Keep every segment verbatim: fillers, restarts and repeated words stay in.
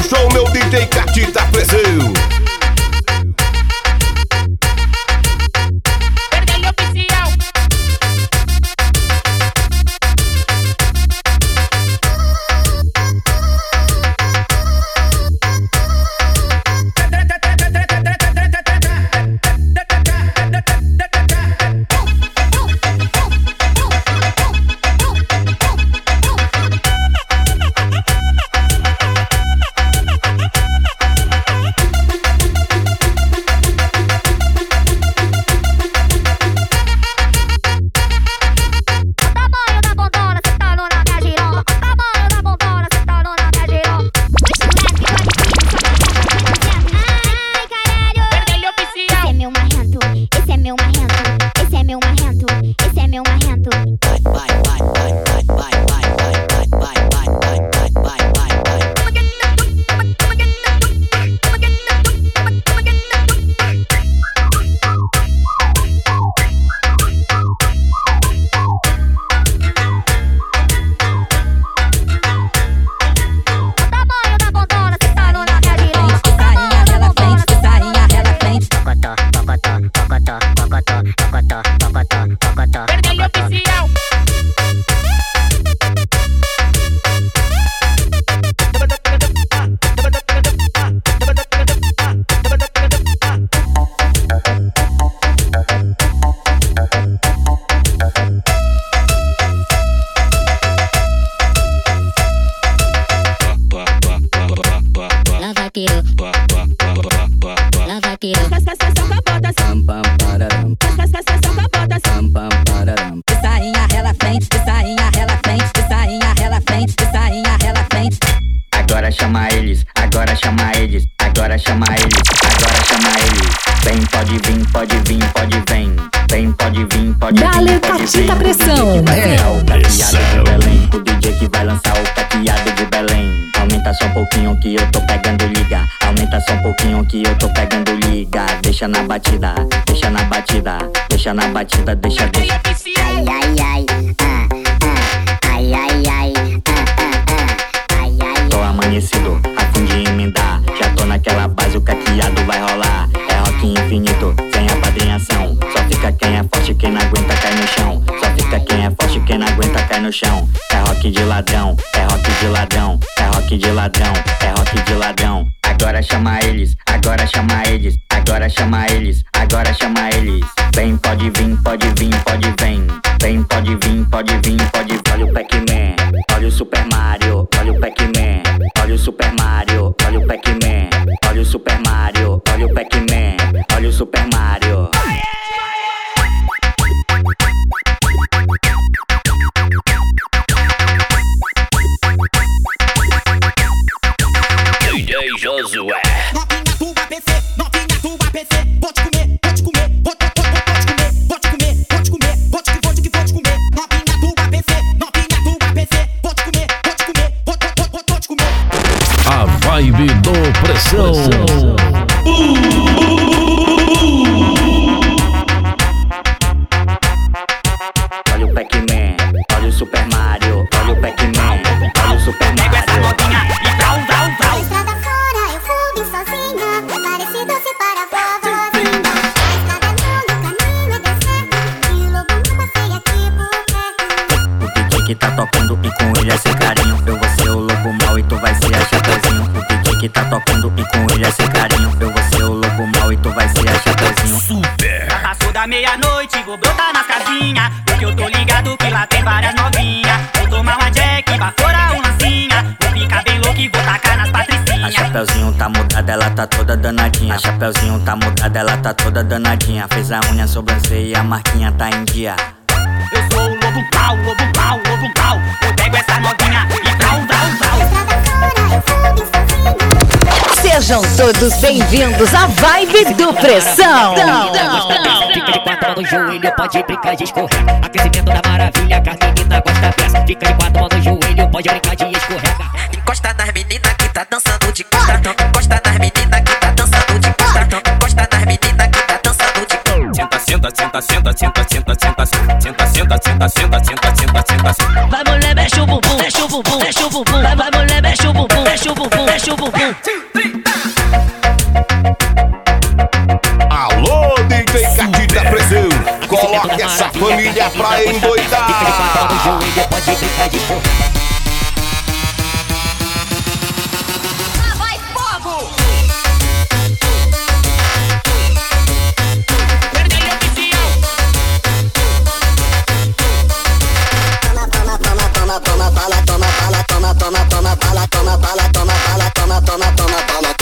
show, meu D J Catita Pressão. Agora chama eles, agora chama eles, agora chama eles, agora chama eles. Vem, pode vir, pode vir, pode vir. Vem, pode vir, pode vir, Dale pode vir. Catita Pressão. O D J que vai lançar o caqueado de Belém. Aumenta só um pouquinho que eu tô pegando liga. Aumenta só um pouquinho que eu tô pegando liga. Deixa na batida, deixa na batida, deixa na batida, deixa, deixa. Ai, ai, ai, ah, ah, ai, ai, ai, ah, ah, ah, ai, ai. Tô amanhecido, a fim de emendar. Já tô naquela base, o caqueado vai rolar. É rock infinito, sem apadrinhação. Só fica quem é forte, quem não aguenta cai no chão. Só fica quem é forte, quem não aguenta cai no chão. É rock de ladrão, é rock de ladrão, é rock de ladrão, é rock de ladrão. Agora chama eles, agora chama eles, agora chama eles, agora chama eles. Vem, pode vir, pode vir, pode vir. Vem, pode vir, pode vir, pode vir. Olha o Pac-Man, olha o Super Mario, olha o Pac-Man, olha o Super Mario, olha o Pac-Man, olha o Super Mario, olha o Pac-Man, olha o Super Mario. D J Josué. Novinha tua P C, novinha tua P C. Vou te comer, vou te comer, vou te comer, vou te comer, vou te comer, vou te vou te vou te comer. Novinha tua P C, novinha tua P C. Vou te comer, vou te comer, vou te vou vou te comer. A vibe do Pressão. Olha o Pac-Man, olha o Super Mario, olha o Pac-Man, olha o Super Mario. Pego essa novinha e vrau, vrau, vrau. Estrada fora, eu fui sozinha. Parecido se para a vovozinha. A estrada no caminho é deserto. E o lobo não passei aqui por perto. O D J que tá tocando e com ele é sem carinho. Eu vou ser o lobo mau e tu vai ser a Chapeuzinho. O D J que tá tocando e com ele é sem carinho. Eu vou ser o lobo mau e tu vai ser a Chapeuzinho. Super. Já passou da meia-noite, vou brotar nas casinhas. Porque eu tô ligado que lá tem várias novinhas. Vou tomar uma Jack, bafora um lancinha. Vou ficar bem louco e vou tacar nas A patricinhas. Chapeuzinho tá mudada, ela tá toda danadinha. A Chapeuzinho tá mudada, ela tá toda danadinha. Fez a unha, sobrancelha e a marquinha tá em dia. Eu sou o lobo pau, lobo pau, lobo pau. Eu pego essa novinha e vrau, vrau, vrau. Estrada fora, eu fui sozinha. Sejam todos bem-vindos à Vibe do Pressão. Fica de quatro mãos no joelho, pode brincar de escorrega. Aquecimento da maravilha, que a menina gosta dessa. Fica de quatro mãos no joelho, pode brincar de escorrega. Encosta nas meninas que tá dançando de costa. Encosta nas meninas que tá dançando de costa. Encosta nas meninas que tá dançando de costa. Senta, senta, senta, senta, senta, senta, senta, senta, senta, senta, senta, senta, senta, senta. Vai mulher, mexe o bumbum, mexe o bumbum, mexe o bumbum. Vai, vai mulher, mexe o bumbum, mexe o bumbum, mexe o bumbum. é pra Fica de quatro endoidar. no joelho, pode brincar de correr. Toma, toma bala, toma bala, toma, toma, toma bala, toma bala, toma bala, toma, toma, toma bala.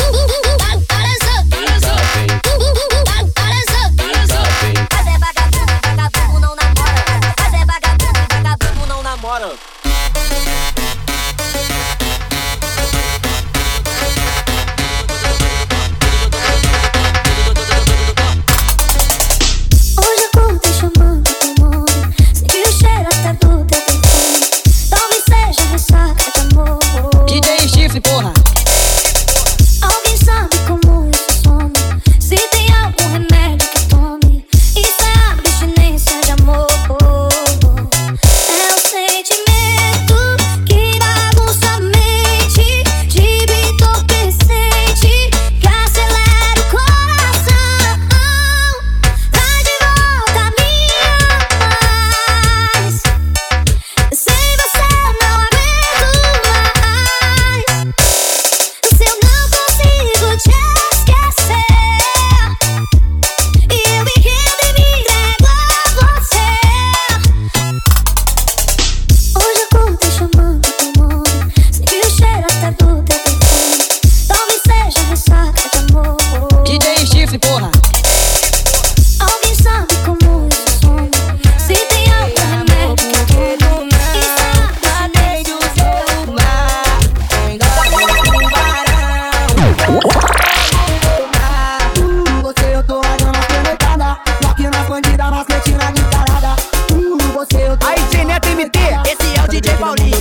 Mas é vagabundo, vagabundo não namora. Mas é vagabundo, vagabundo não namora. Hoje a cor tá chamando teu nome. Senti o cheiro até do teu perfume. Talvez seja ressaca de amor. D J Chifre, porra. Alguém sabe como isso some? Se tem algum remédio que tome. Isso é abstinência de amor. É o sentimento que bagunça a mente, tipo entorpecente, que acelera o coração. Vai de volta, minha paz. Sem você não aguento mais. Se eu não consigo te esquecer, eu me rendo e me entrego a você. Hoje a cor tá chamando teu nome. Senti o cheiro até do teu perfume. Talvez seja ressaca de amor. D J Chifre, porra. Alguém sabe como isso some? Se tem algum remédio que tome. Está além do celular. Você eu tô rajando a penetrada. Bloque na bandida, mas retina de parada. Você eu tô. Aí, G Neto M T, esse é o D J Paulinho.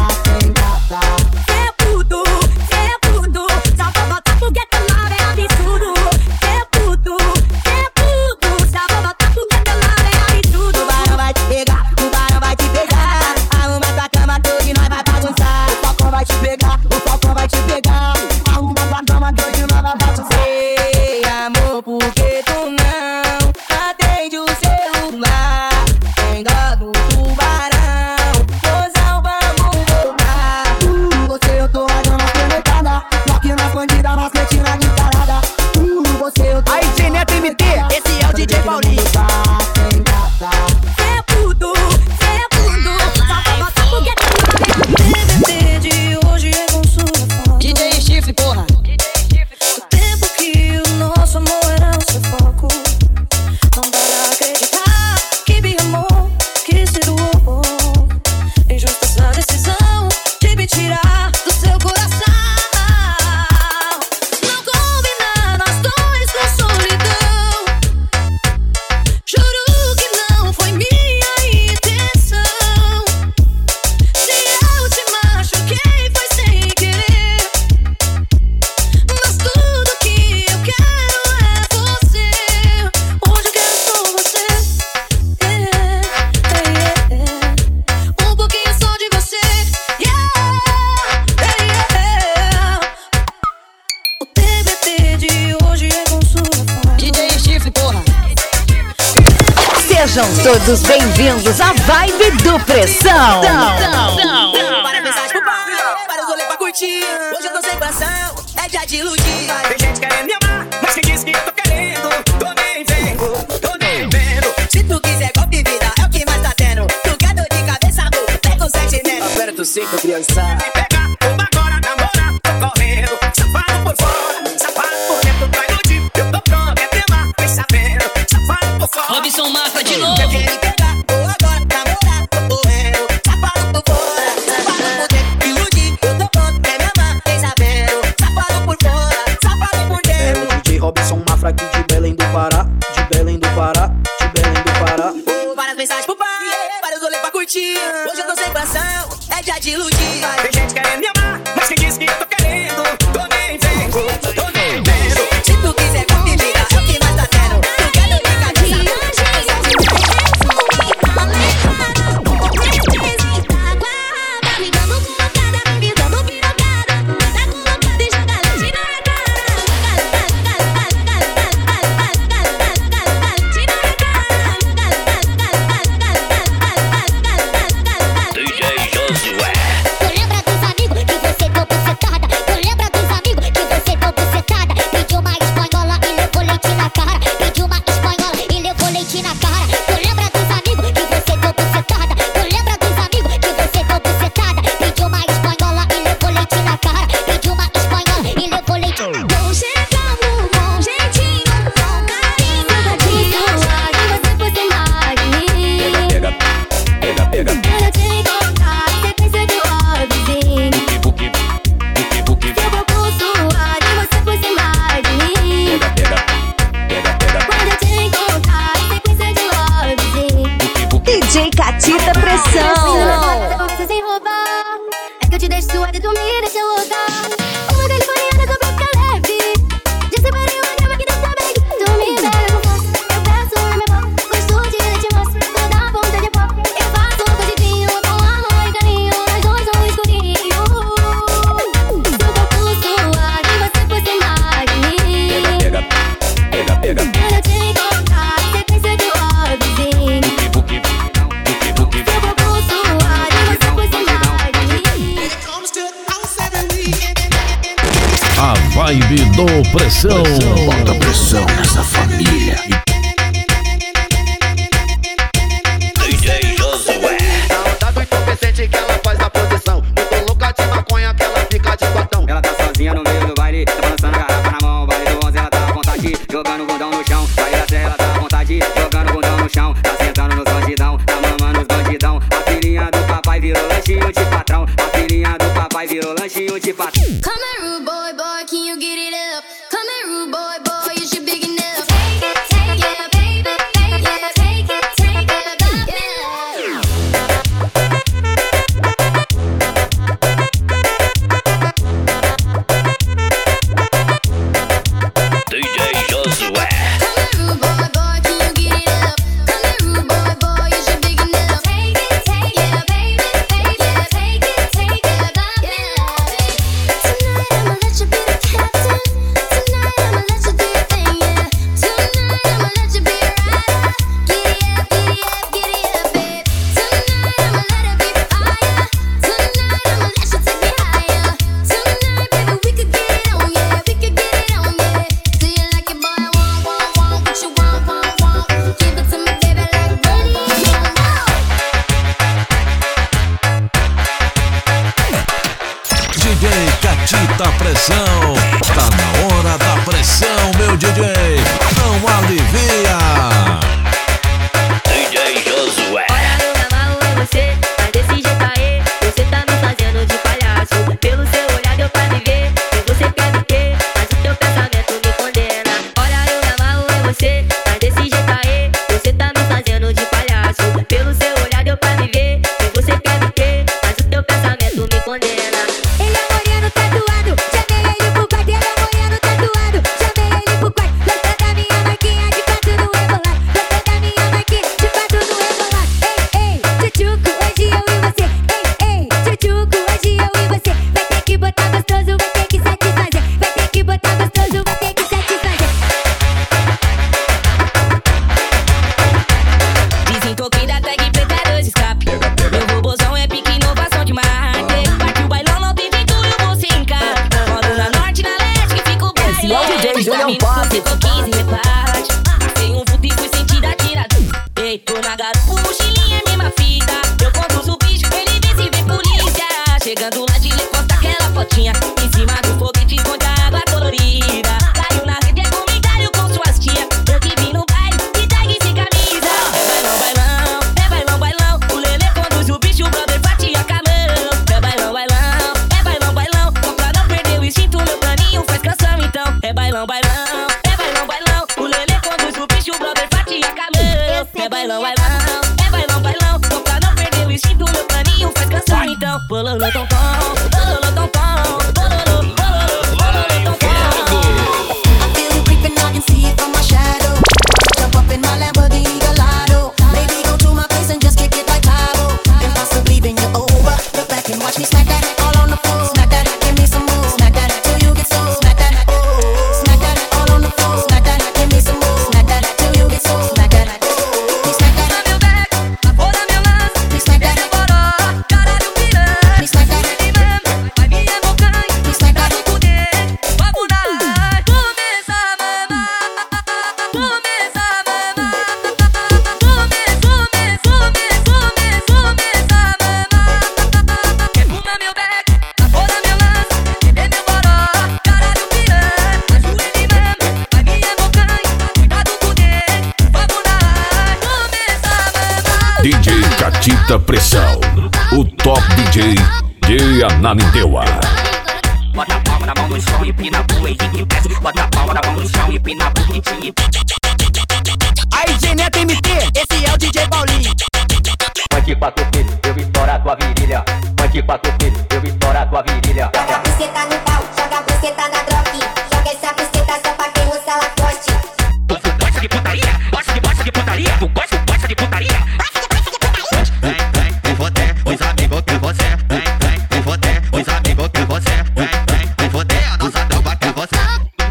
Cê é puto, cê é puto. Só vou botar porque teu nome é absurdo. Cê é puto, cê é puto. Só vou botar porque teu nome é absurdo. Tubarão vai te pegar, tubarão vai te pegar. Arruma tua cama toda e nós vai bagunçar. O falcão vai te pegar, o falcão vai te pegar. Arruma tua cama toda e nós vai bagunçar. Ei, amor, por que tu não atende o celular? Tem dó do tubarão, mozão, vamos voltar. Você eu tô rajando a penetrada. Bloque na bandida, mas retina de parada. Você eu tô. Aí, G Neto M T, esse é o D J Paulinho. Cê é puto, cê é puto. Só vou botar porque teu nome é absurdo. T V T de hoje é com sua foto. D J Chifre, porra. O tempo que o nosso amor era o seu foco. Não dá pra acreditar que me amou, que se doou. Injusta essa decisão de me tirar do seu coração. Não combina nós dois com solidão. Juro que não foi minha intenção. Se eu te machuquei foi sem querer. Mas tudo que eu quero é você. Hoje eu quero só você. Yeah, yeah, yeah. Um pouquinho só de você. Yeah, yeah. O T B T de hoje é com sua foto. D J Chifre, porra. Sejam todos bem-vindos à Vibe do Pressão. Para mensagem pro pai, para os rolê pra curtir. Hoje eu tô sem pressão, é dia de iludir. Tem gente querendo me amar, mas quem disse que eu tô querendo? Tô nem vendo, tô nem vendo. Se tu quiser golpe de vida, é o que mais tá tendo. Tu quer dor de cabeça, amor, pega o sentimento. Agora tu sei que criança. Pegar, uma agora namorar, tô correndo. Safado por fora, safado por dentro, pra iludir. Eu tô pronto, é tema, vem sabendo. Safado por fora. Robson Mafra de novo. Eu quero pegar, ou agora namorar, tô correndo. Safado por fora, safado por dentro, iludir. Eu tô pronto, quer me amar, vem sabendo. Safado por fora, safado por É dentro. o D J Robson Mafra aqui de Belém do Pará, de Belém do Pará, de Belém do Pará. Oh, várias mensagens pro pai, vários rolê pra curtir. Hoje eu tô sem pressão, é dia de iludir. Tem gente querendo me amar, mas quem disse que eu tô querendo? Tô nem vendo, tô nem vendo. Se tu quiser golpe de vida, é o que mais tá tendo. Tu quer dor de cabeça, Me dando colocada, me dando pirocada. Tá colocada e joga leite na minha cara. A vibe do Pressão. Bota pressão nessa família. D J Josué. Tá do entorpecente que ela faz na posição. Muito louca de maconha que ela fica de botão. Ela tá sozinha no meio do baile, tá balançando a garrafa na mão. Baile do onze, ela tá à vontade, jogando o bundão no chão. Baile da serra, ela tá à vontade, jogando o bundão no chão. Tá sentando nos bandidão, tá mamando os bandidão. A filhinha do papai virou lanchinho de patrão. A filhinha do papai virou lanchinho de patrão. Come here, rude boy, boy, can you get it up? Come here, rude boy, boy, is you big enough? Take it, take it, baby, take it, take it, take it, D J Josué. Come here, rude boy, boy, can you get it up? Come here, rude boy, boy, is you big enough? Take it, take it, baby, take it, take it, take it, Tonight I'ma let you be the captain. Tonight I'ma let you do your thing, yeah. Tonight I'ma let you be a rider. Giddy up, giddy up, giddy up, babe. Tonight I'ma let it be fire. Tonight I'ma let you take me higher. Tonight, baby, we could get it on, yeah. We could get it on, yeah. Do you like it, boy? I want, want, want what you want, want, want. Give it to me, baby, like ready. D J Catita Pressão. Tá na hora da pressão, meu D J. Não alivia. D J Josué. Olha, eu me amarro em você, mas desse jeito aí, você tá me fazendo de palhaço. Pelo seu olhar deu pra me ver, que você quer me ter, mas o teu pensamento me condena. Olha, eu me amarro em você, mas desse jeito aí, você tá me fazendo de palhaço. Pelo seu olhar deu pra me ver, que você quer me ter, mas o teu pensamento me condena. Ele é moreno tatuado, chamei ele pro quarto. Ele é moreno tatuado, chamei ele pro quarto. Gostou da minha marquinha de quatro no rebolado. Gostou da minha marquinha de quatro no rebolado. Ei, ei, tchutchuco, hoje eu e você. Ei, ei, tchutchuco, hoje eu e você. Vai ter que botar gostoso, vai ter que satisfazer. Vai ter que botar gostoso, vai ter que satisfazer. Desentoquei da tag preta dois escape. Meu robôzão é pique inovação de marketing. Parte o bailão, não tem jeito, eu vou sem encarte. Rodo na norte, na leste, que fica o baile. Esse é o D J Julião Pop. Ficou quinze reparte. Passei um vulto e fui sentir a tirada. Ei, tô na garupa, mochilinha, mesma fita. Eu conduzo o bicho, ele vê se vê polícia. Chegando lá de lê, posta aquela fotinha. Em cima do foguete, esconde a água colorida. Caiu na rede, é comentário com suas tia. Eu que vim no baile, e tag sem camisa. É bailão, bailão, é bailão, bailão. O Lelê conduz o bicho, o brother fatia com a mão. É bailão, bailão, é bailão, bailão. Só pra não perder o instinto, meu caninho faz canção então. É bailão, bailão, é bailão, bailão. O Lelê conduz o bicho, o brother fatia com a mão. É bailão, bailão, é bailão, bailão. Só pra não perder o instinto, meu caninho faz canção então. Bololô, tom, tom, bololô, tom, tom, bololô, bololô, bololô, tom, tom. I feel you creeping, I can see it from my shadow. Jump up in my Lamborghini Gallardo. Baby, go to my place and just kick it like Cabo. And possibly bend you over. Look back and watch me smack that all on the floor. Smack that, give me some more. Smack that till you get so. Smack that, oh. Smack that all on the floor. Smack that, give me some more. Smack that till you get so. Smack that, oh. Me smack that. Meu back, a foda meu lance. Me smack that. Caralho, piranha. Me smack that. Vai me embocando. Me smack that. Do poder, vamos dar. Começa a mamar. Começa a mamar. Começa, começa, começa, começa a mamar. Quer fumar meu back, a foda meu lance. Beber meu boró, caralho, piranha. Ajuda ele mesmo, vai me embocando. Cuidado do poder, vamos dar. Começa a mamar. D J Catita Pressão. O top D J de Ananindeua. Bota a palma na mão no chão e pina pro Henrique Pérez. Bota a palma na mão no chão e pina pro Ritinho. Aí, D J Neto M T, esse é o D J Paulinho. Mande quatro filhos, eu estouro a tua virilha. Mande quatro filhos, eu estouro a tua virilha. Joga a buceta no pau, joga a buceta na droga. Joga essa buceta só pra quem usa lacoste. Tu gosta de putaria? Gosta de gosta de putaria? Tu gosta, gosta de putaria? Vem, vem, foder os amigos que você. Vem, vem, foder os amigos que você. Vem, vem, foder a nossa tropa que você.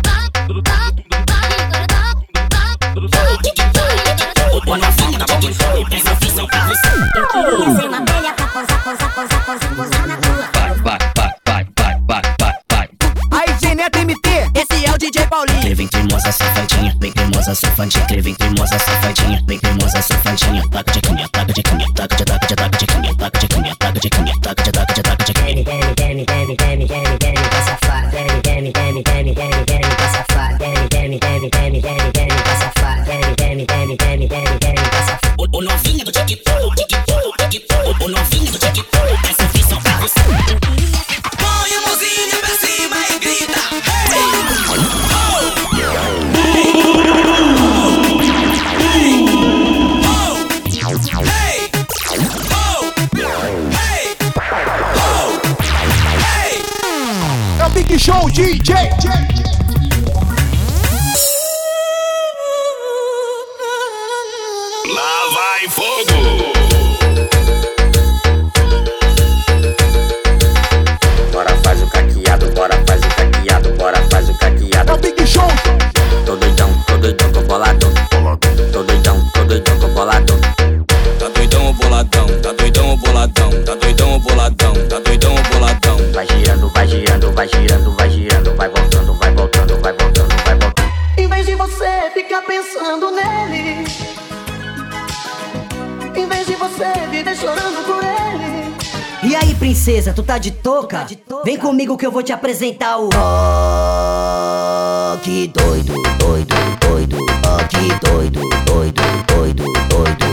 Bota a palma na mão no chão e pega a visão pra você. Eu queria ser uma velha pra pousar, pousar, pousar, pousar, pousar na rua. Vai, vai, vai, vai, vai, vai, vai. safadinha, vem cremosa safadinha, vem cremosa safadinha. Taca de quinha, taca de quinha, taca de taca de taca de quinha, taca de quinha, taca de quinha, taca de taca de taca de quinha. Demi, demi, demi, demi, demi, demi, tá safada. Demi, demi, demi, demi, demi, demi, tá safada. Demi, demi, demi, demi, demi, demi, tá safada. Demi, demi, demi, demi, demi, demi, tá safada. O novinho do TikTok, TikTok, TikTok, o novinho do TikTok, essa visão pra você. Põe a mãozinha pra cima e grita. É o Big Show D J. Lá vai fogo. Bora faz o caqueado, bora faz o caqueado, bora faz o caqueado. É o Big Show. Tô doidão, tô doidão com boladão. Tô doidão, tô doidão com boladão. Tá doidão ou boladão, tá doidão ou boladão, tá doidão ou boladão, tá doidão ou boladão. Vai girando, vai girando, vai girando, vai girando, vai voltando, vai voltando, vai voltando, vai voltando. Em vez de você ficar pensando nele, em vez de você viver chorando por ele. E aí, princesa, tu tá de touca? Vem comigo que eu vou te apresentar o... Oh, que doido, doido, doido. Oh, que doido, doido, doido, doido.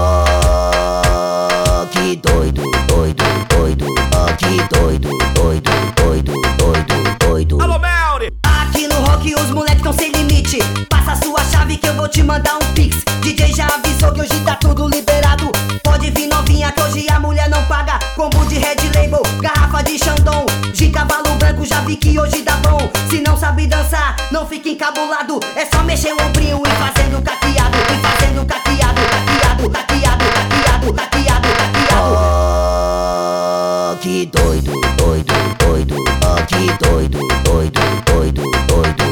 Oh, que doido, doido, doido. Oh, que doido, doido, doido, doido, doido. Alô, Melry! Aqui no rock os moleques tão sem limite. Passa a sua chave que eu vou te mandar um pix. D J já avisou que hoje tá tudo liberado. Pode vir novinha que hoje a mulher não paga. Combo de Red Label, garrafa de Chandon, de cavalo branco, já vi que hoje dá bom. Se não sabe dançar, não fica encabulado. É só mexer o ombrinho e fazendo caqueado. E fazendo caqueado, caqueado, caqueado, caqueado, caqueado, caqueado. Oh, que doido, doido, doido. Oh, que doido, doido, doido, doido.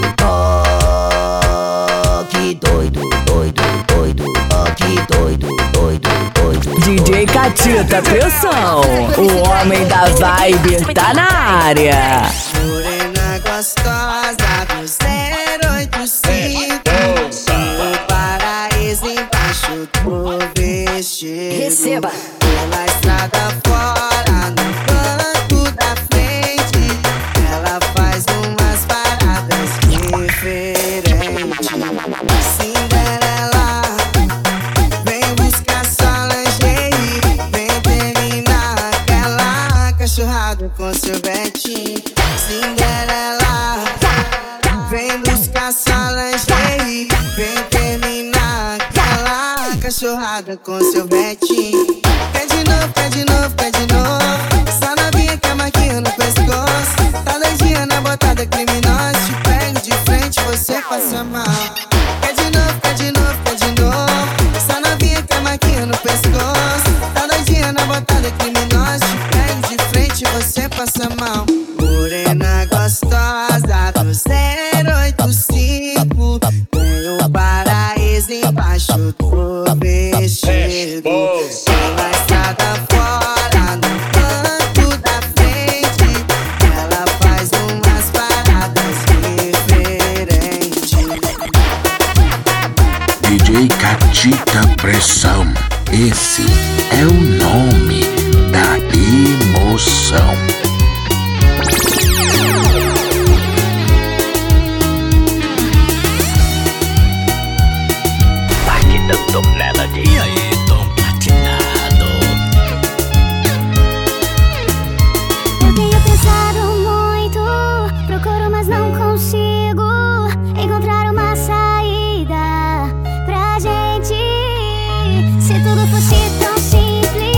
Oh, que doido, doido, doido. Oh, que doido, doido, doido. D J Catita Pressão, o homem da vibe tá na área. Morena gostosa do zero oito cinco, no paraíso embaixo do vestido. Receba. Pela estrada fora, no banco da frente, ela faz umas paradas diferentes. Cinderela, vem buscar sua lingerie, vem terminar aquela cachorrada com seu Betinho. Cinderela, vem buscar sua lingerie, vem terminar aquela cachorrada com seu Betinho. Quer de novo, quer de novo, quer de novo. Essa novinha quer marquinha no pescoço. Tá doidinha na botada criminosa. Te pego de frente, você passa mal. Quer de novo, quer de novo, quer de novo. Essa novinha quer marquinha no pescoço. Tá doidinha na botada criminosa. Te pego de frente, você passa mal. Morena gostosa do zero oito cinco, tem o paraíso embaixo do vestido. Pela estrada fora, no banco da frente, ela faz umas paradas diferentes. D J Catita Pressão, esse é o nome da emoção. Batidão Melody. E aí, Tom Platinado? Eu tenho pensado muito, procuro mas não consigo encontrar uma saída pra gente. Se tudo fosse tão simples,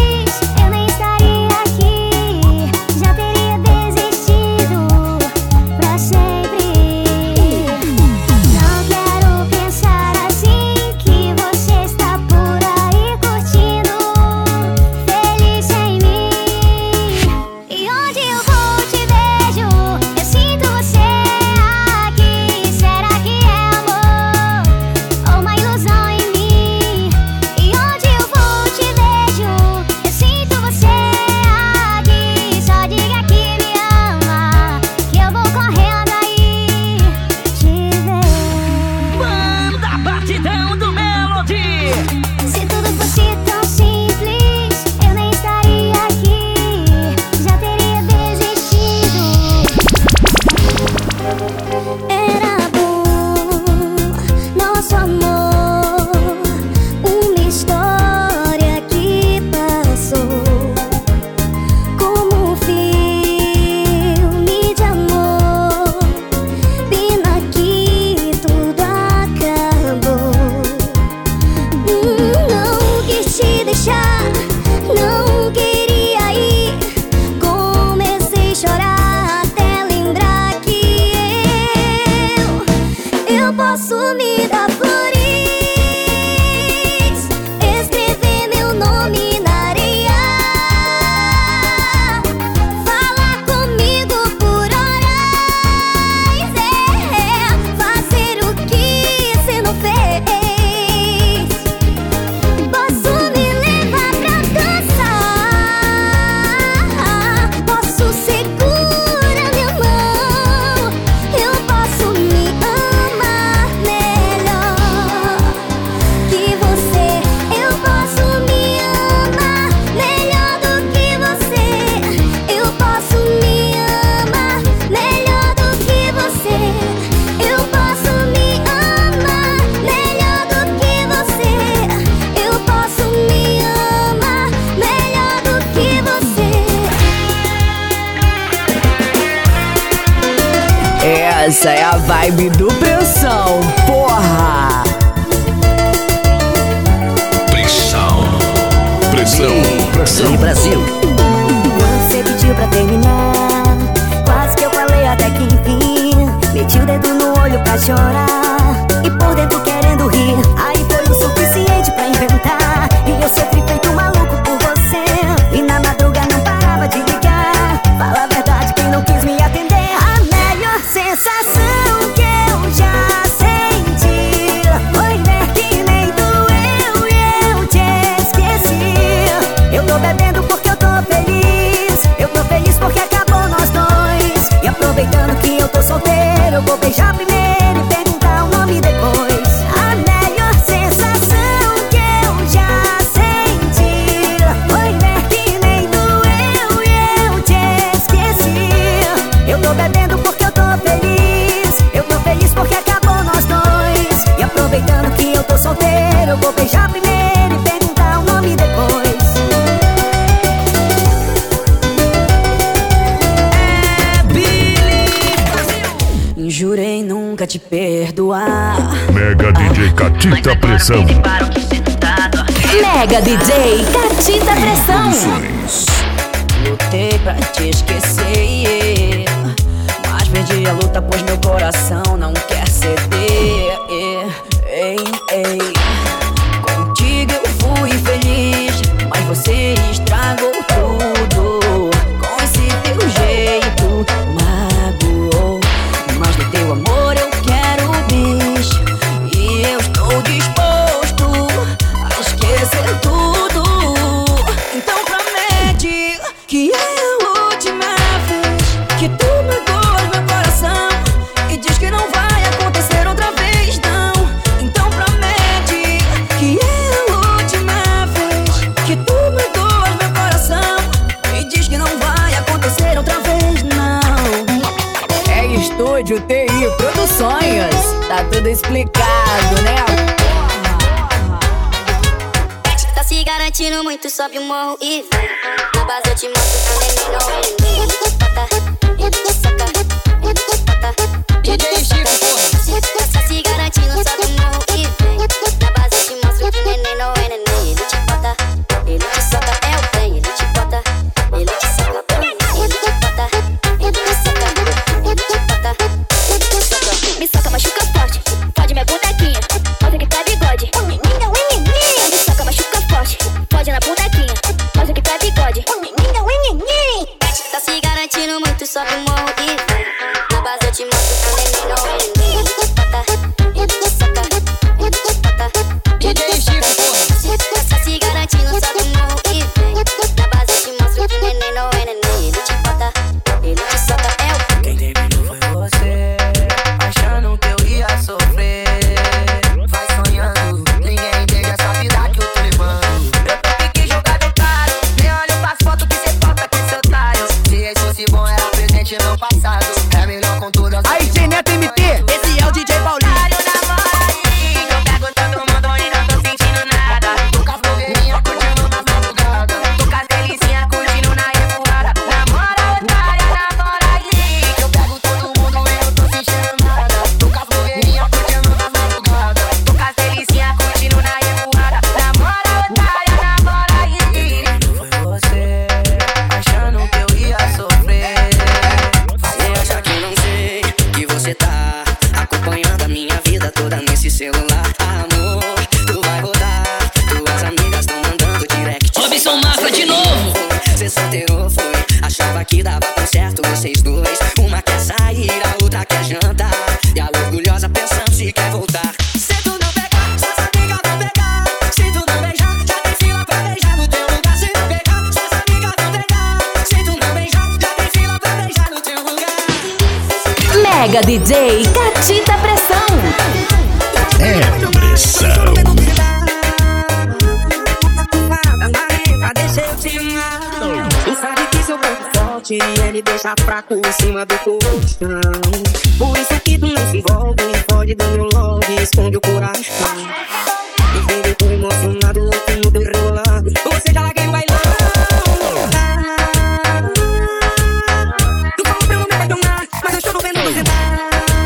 Essa é a vibe do Pressão, porra! Pressão, pressão, pressão. Brasil. Você pediu pra terminar, quase que eu falei até que enfim. Meti o dedo no olho pra chorar e por dentro querendo rir. Aí foi o suficiente pra inventar, e eu sofri feito um maluco por você. E na madruga não parava de ligar. Fala a verdade, quem não quis me atender. A melhor sensação que eu já senti foi ver que nem doeu e eu te esqueci. Eu tô bebendo porque eu tô feliz, eu tô feliz porque acabou nós dois. E aproveitando que eu tô solteiro, eu vou beijar primeiro e perguntar o nome depois. A melhor sensação que eu já senti foi ver que nem doeu e eu te esqueci. Eu tô bebendo porque eu tô feliz, eu tô feliz porque acabou nós dois. E aproveitando que eu tô solteiro, eu vou beijar primeiro e perguntar o nome depois. Jurei nunca te perdoar. Mega D J Catita Pressão. Mega D J Catita Pressão. Lutei pra te esquecer, mas perdi a luta pois meu coração não quer ceder. Ei, ei. Contigo eu fui feliz, mas você estragou tudo. Com esse teu jeito magoou, mas do teu amor eu quero bis. E eu estou disposto a esquecer tudo. Então promete que é a última vez que tu magoas meu coração e diz que não vai acontecer outra vez, não. Então promete que é a última vez que tu magoas meu coração e diz que não vai acontecer outra vez, não. É Estúdio T I Produções, tá tudo explicado, né? Tá se garantindo muito, sobe o morro e vem. Na base eu te mostro que nem não é nem. Ele te saca, ele te bota. D J Chico, porra. Tá se garantindo, sobe o morro e vem. Na base eu te mostro que neném não é neném. Ele te bota, ele te soca, é o bem. Ele te bota, ele te soca, ele te bota, ele te soca, ele te bota, ele te soca. Me soca, machuca forte, pode minha bonequinha. Olha que tá bigode. Me soca, machuca forte, pode na bonequinha. Olha que tá bigode. Tá se garantindo muito, sobe o morro e vem. Na base eu te mostro que neném não é neném. Ele te bota, ele te soca, ele te bota, D J Chico, porra. Tá se garantindo, sobe o morro e vem. Na base eu te mostro que neném não é neném. Ele te bota, ele te soca, é o... Quem terminou foi você, achando que eu ia sofrer. Vai sonhando, ninguém entende essa vida que eu tô levando. Eu tô pique jogado caro, nem olho pras fotos que cê posta com esse otário. Se isso fosse bom era presente no passado, é melhor com todas as... Aí, Geneta M T, esse é o D J Paulinho. Eu pego todo mundo e não tô sentindo nada. Tô com a fogueirinha curtindo na madrugada. Tô com as delicinhas curtindo na revoada. Namora otária, namora aí. Eu pego todo mundo e não tô sentindo nada. Tô com a fogueirinha curtindo na madrugada. Tô com as delicinhas curtindo na revoada. Namora otária, namora aí. Foi você, achando que eu ia sofrer. Você acha que eu não sei que você tá acompanhando a minha vida toda nesse celular? Amor, tu vai rodar, tuas amigas tão mandando direct. Robson Mafra de novo. Cê solteiro foi, achava que dava tão certo vocês dois. Uma quer sair, a outra quer jantar, e a orgulhosa pensando se quer voltar. Se tu não pegar, suas amigas vão pegar. Se tu não beijar, já tem fila pra beijar no teu lugar. Se tu pegar, suas amigas vão pegar. Se tu não beijar, já tem fila pra beijar no teu lugar. Mega D J Catita Pressão. É pressão. Deixa eu te amar. Tu sabe que seu corpo forte e ele deixa fraco em cima do colchão. Por isso que tu não se envolve, pode dar meu love, esconde o coração. E vem eu tô emocionado, louco no teu rebolado. Você já larguei bailando. Tu falou pra eu não me apaixonar, mas eu estou vendo você dar.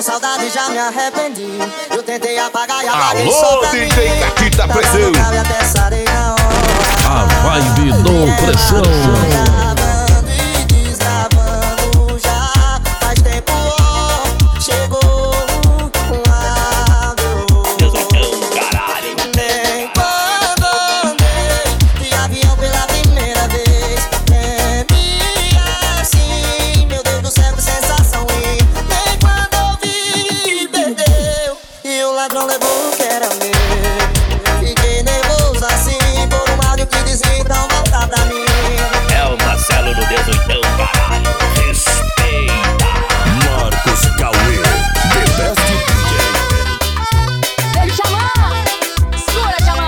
saudade já me arrependi. Eu tentei apagar e apaguei Alô, só pra D mim. J Catita Pressão. Cabe até sarei na hora. A vibe do Pressão. Gravando e desgravando já faz tempo, ó, chegou um áudio. Deus é tão caralho. Nem quando andei de avião pela primeira vez, tremi assim, meu Deus do céu, que sensação ruim. Nem quando eu vi, perdeu, e o ladrão levou o que era meu. Fiquei nervoso assim, por um áudio que dizia então volta pra mim. É o Marcelo no dezoitão, caralho. Respeita. Marcos Cauê, The Best D J. Ele chamou! Segura, chamando!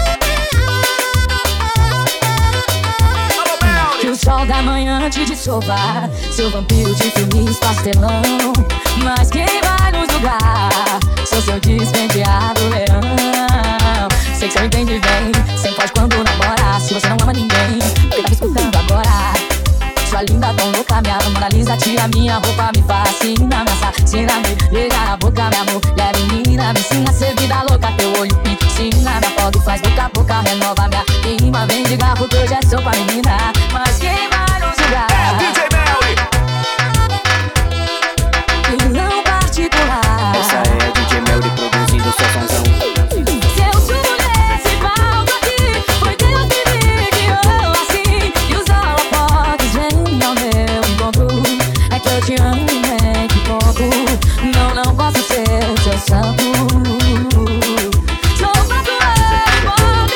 Que o sol da manhã te dissolva, seu vampiro de filmes pastelão. Mas quem vai nos julgar? Sou seu despenteado leão. Sei que você entende bem, sem pode quando namora. Se você não ama ninguém, ele tá me escutando agora. Sua linda tão louca, minha Mona Lisa. Tira minha roupa, me fascina, me assassina, me beija a boca, minha mulher menina. Me ensina a ser vida louca, teu olho me ensina. Me afoga e faz boca a boca, renova minha rima. Vem de garro que hoje é sopa, menina. Mas quem vai nos julgar? É D J Melly. Vilão particular. Essa é D J Melly produzindo sua canção. Se eu subo nesse palco aqui, foi Deus que me criou assim. E os holofotes vêm ao meu encontro. É que eu te amo e nem que conto. Não, não posso ser seu santo. Sou patroão,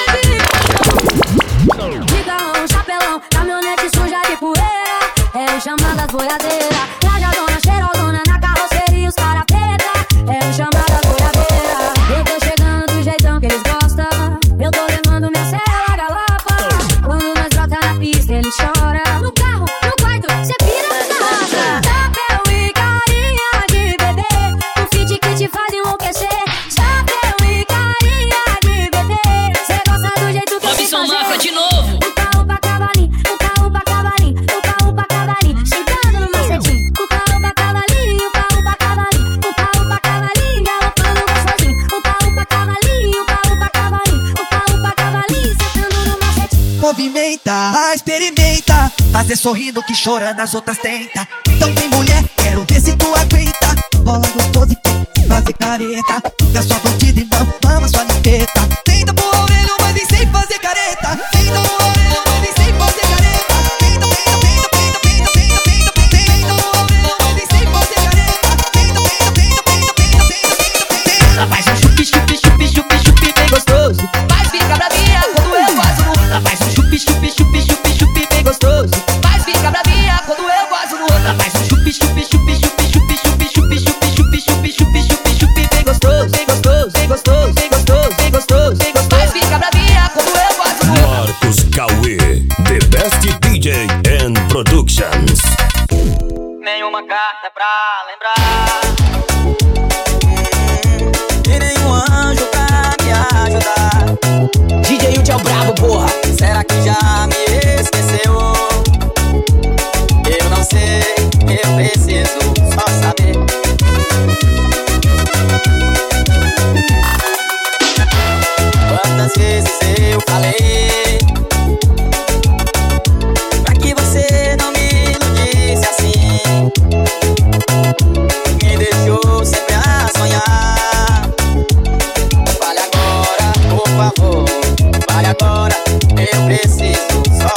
bebê. De carrão, chapelão, caminhonete suja de poeira. É o chamado das boiadeiras. Trajadona, cheirosona na carroceria, os cara preta. É o chamado das boiadeiras. Eu tô chegando do jeitão que eles gostam. Eu tô levando minha cela galapa. Quando nós brota na pista, ele chora. No carro, no quarto, cê pira na roça. Chapéu e carinha de bebê, o fit que te faz enlouquecer. Chapéu e carinha de bebê, cê gosta do jeito que eu sei Robson fazer. Mafra de novo. O carro pra cavalinho, o carro pra cavalinho, o carro pra cavalinho, chegando no macetinho. O carro pra cavalinho, o carro pra cavalinho, o carro pra cavalinho, galopando gostosinho. O carro pra cavalinho, o carro pra cavalinho, o carro pra cavalinho, sentando no macetinho. Movimenta, experimenta, fazer sorrindo que chorando as outras tenta. Então tem mulher, quero ver se tu aguenta. Bola gostosa e quer fazer careta. Fica só bandida e não mama sua limpeta. Tenta pro orelho, mas nem sei fazer careta. Tenta pro orelho, mas nem sei fazer careta. Tenta, tenta, tenta, tenta, tenta, tenta, tenta, tenta. Tenta pro orelho, mas nem sei fazer careta. Tenta, tenta, tenta, tenta, tenta, tenta, tenta. Ela faz um chupi, chupi, chupi, chupi, chupi bem gostoso. Mas fica bravinha quando eu faço no. Ela faz um chupi, chupi, chupi, chupi, chupi bem gostoso. Mas fica bravinha quando eu faço no. Ela faz um chupi, chupi, chupi, chupi, chupi, chupi, chupi, chupi, chupi, chupi, chupi, chupi, chupi bem gostoso, bem gostoso, bem gostoso, bem gostoso, bem gostoso, bem gostoso. Mas fica bravinha quando eu faço no. Marcos Cauê, The Best D J and Productions. Nenhuma carta pra lembrar, e nenhum anjo pra me ajudar. D J Yuji é o brabo, porra. Será que já me esqueceu? Eu não sei, eu preciso só saber. Quantas vezes eu falei pra que você não me iludisse assim? Me deixou sempre a sonhar. Fale agora, por favor. Fale agora, eu preciso só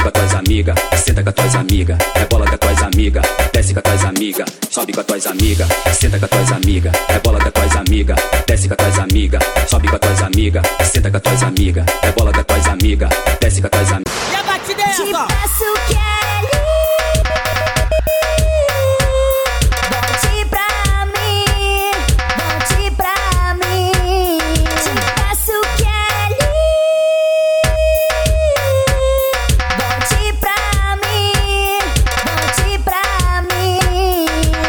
com as tuas amigas, senta com as tuas amigas, rebola com as tuas amigas, desce com as tuas amigas, sobe com as tuas amigas, senta com as tuas amigas, rebola com as tuas amigas, desce com as tuas amigas, sobe com as tuas amigas, senta com as tuas amigas, rebola com as tuas amigas, desce com as tuas amigas. E a batida é essa? Te peço que ali volte pra mim, volte pra mim. Te peço que ali volte pra mim, volte pra mim.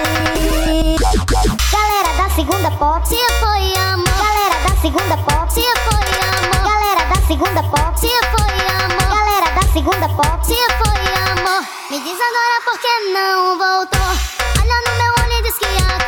Galera da segunda pop, se foi amor. Galera da segunda pop, se foi amor. Galera da segunda pop, se foi amor. Galera da segunda pop, se foi amor. Me diz agora por que não voltou. Olha no meu olho e diz que